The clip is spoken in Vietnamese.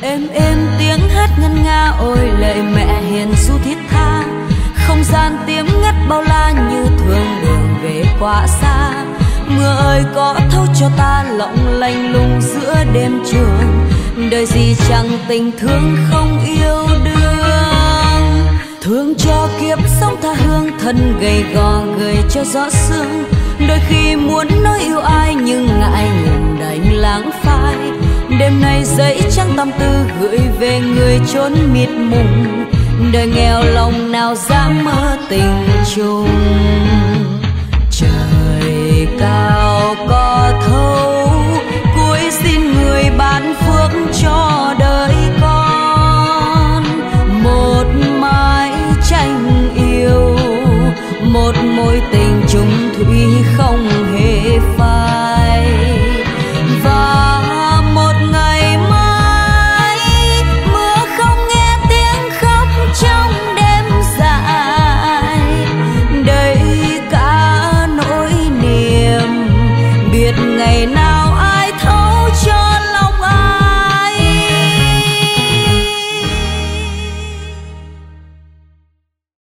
Êm tiếng hát ngân nga, ôi lệ mẹ hiền du thiết tha. Không gian tiếng ngắt bao la như thương đường về quá xa. Mưa ơi có thấu cho ta lộng lanh lùng giữa đêm trường. Đời gì chẳng tình thương không yêu đương. Thương cho kiếp sống tha hương, thân gầy gò gầy cho rõ xương. Đôi khi muốn nói yêu ai nhưng ngại ngùng đành lãng phai. Đêm nay giấy trắng tâm tư gửi về người chốn mịt mùng. Đời nghèo lòng nào dám mơ tình chung. Trời cao có